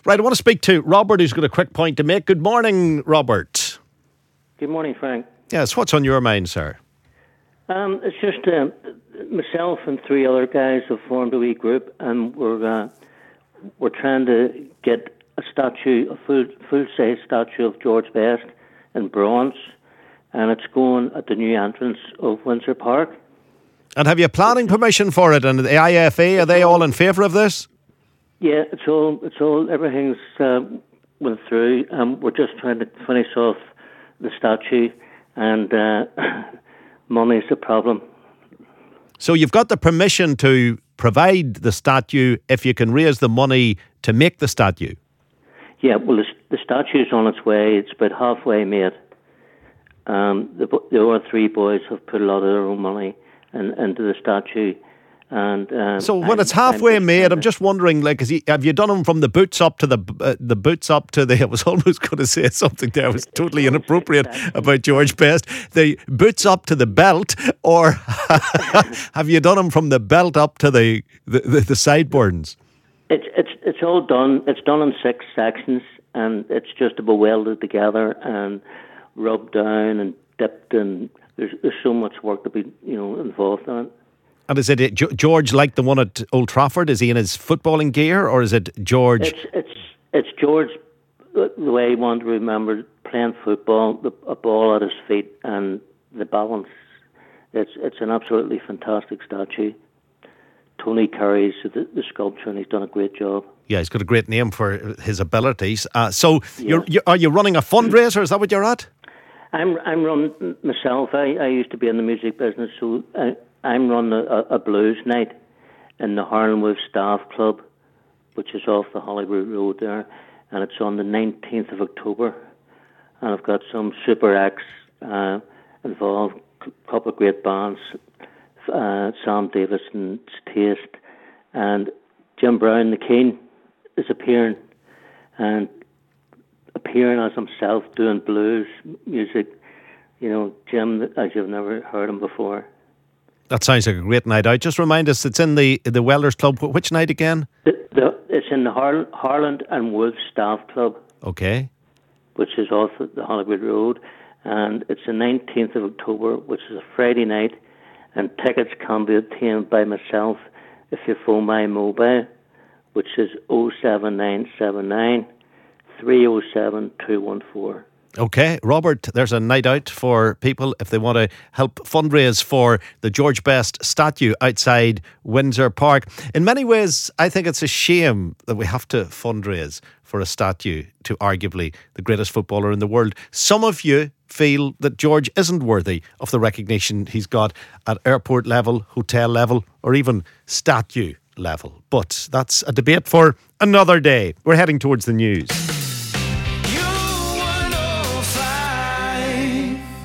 Right, I want to speak to Robert, who's got a quick point to make. Good morning, Robert. Good morning, Frank. Yes, what's on your mind, sir? It's just myself and three other guys have formed a wee group, and we're trying to get a full-size statue of George Best in bronze, and it's going at the new entrance of Windsor Park. And have you planning permission for it? And the IFA, are they all in favour of this? Yeah, everything's went through. We're just trying to finish off the statue, and money's the problem. So you've got the permission to provide the statue if you can raise the money to make the statue? Yeah, well, the statue's on its way. It's about halfway made. The other three boys have put a lot of their own money into the statue. And so when it's halfway made, I'm just wondering, like, have you done them from the boots up to the boots up to the? I was almost going to say something there. It was totally inappropriate about George Best. The boots up to the belt, or have you done them from the belt up to the sideburns? It's all done. It's done in 6 sections, and it's just about welded together and rubbed down and dipped, and there's so much work to be involved in it. And is it George like the one at Old Trafford? Is he in his footballing gear, or is it George? It's George the way he wanted to remember playing football, a ball at his feet, and the balance. It's an absolutely fantastic statue. Tony carries the sculpture, and he's done a great job. Yeah, he's got a great name for his abilities. So, are you running a fundraiser? Is that what you're at? I'm running myself. I used to be in the music business, so I'm running a blues night in the Harlan Wolf Staff Club, which is off the Hollywood Road there, and it's on the 19th of October. And I've got some super acts involved, a couple of great bands, Sam Davis and Taste, and Jim Brown, the King, is appearing as himself, doing blues music. Jim, as you've never heard him before. That sounds like a great night out. Just remind us, it's in the Welders Club. Which night again? It's in the Harlan and Wolf Staff Club. Okay. Which is off the Hollywood Road. And it's the 19th of October, which is a Friday night. And tickets can be obtained by myself if you phone my mobile, which is 07979 307 214. Okay, Robert, there's a night out for people if they want to help fundraise for the George Best statue outside Windsor Park. In many ways, I think it's a shame that we have to fundraise for a statue to arguably the greatest footballer in the world. Some of you feel that George isn't worthy of the recognition he's got at airport level, hotel level, or even statue level. But that's a debate for another day. We're heading towards the news.